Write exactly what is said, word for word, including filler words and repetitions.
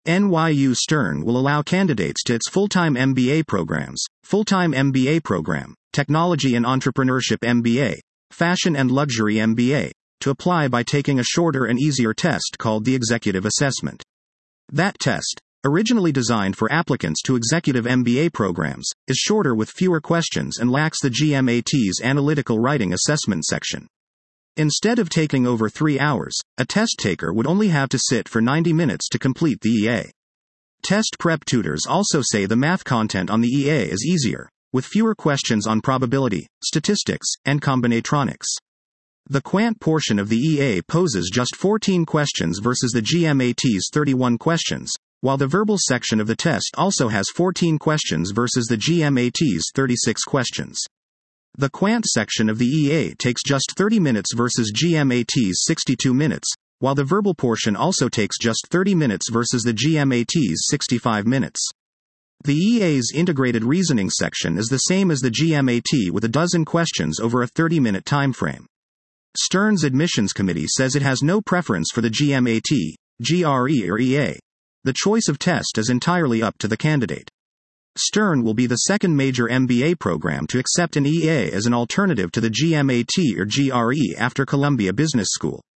N Y U Stern will allow candidates to its full-time M B A programs, full-time M B A program, Technology and Entrepreneurship M B A, Fashion and Luxury M B A, to apply by taking a shorter and easier test called the Executive Assessment. That test, originally designed for applicants to executive M B A programs, is shorter with fewer questions and lacks the G M A T's analytical writing assessment section. Instead of taking over three hours, a test taker would only have to sit for ninety minutes to complete the E A. Test prep tutors also say the math content on the E A is easier, with fewer questions on probability, statistics, and combinatorics. The quant portion of the E A poses just fourteen questions versus the G M A T's thirty-one questions, while the verbal section of the test also has fourteen questions versus the G M A T's thirty-six questions. The quant section of the E A takes just thirty minutes versus G M A T's sixty-two minutes, while the verbal portion also takes just thirty minutes versus the G M A T's sixty-five minutes. The E A's integrated reasoning section is the same as the G M A T with a dozen questions over a thirty-minute time frame. Stern's admissions committee says it has no preference for the G M A T, G R E or E A. The choice of test is entirely up to the candidate. Stern will be the second major M B A program to accept an E A as an alternative to the G M A T or G R E after Columbia Business School.